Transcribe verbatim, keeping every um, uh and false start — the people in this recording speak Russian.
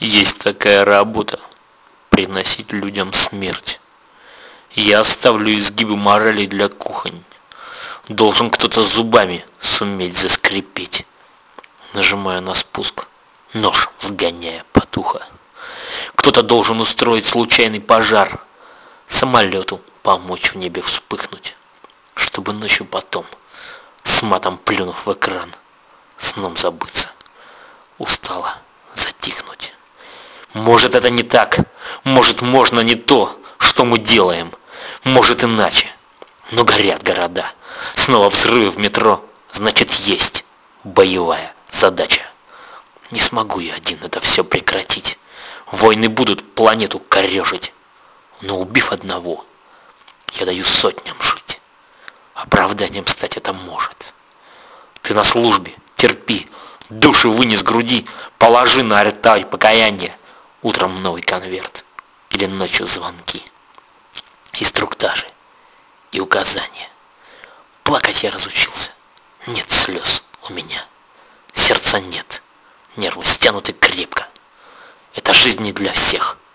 Есть такая работа — приносить людям смерть. Я оставлю изгибы морали для кухонь. Должен кто-то зубами суметь заскрипеть. Нажимаю на спуск, нож вгоняя под ухо. Кто-то должен устроить случайный пожар, самолету помочь в небе вспыхнуть, чтобы ночью потом, с матом плюнув в экран, сном забыться, устало затихнуть. Может, это не так, может, можно не то, что мы делаем, может, иначе, но горят города, снова взрывы в метро, значит, есть боевая задача. Не смогу я один это все прекратить. Войны будут планету корежить, но убив одного, я даю сотням жить. Оправданием стать это может. Ты на службе, терпи, души вынес груди, положи на алтарь покаяние. Утром новый конверт или ночью звонки, инструктажи и указания. Плакать я разучился, нет слез у меня, сердца нет, нервы стянуты крепко. Это жизнь не для всех.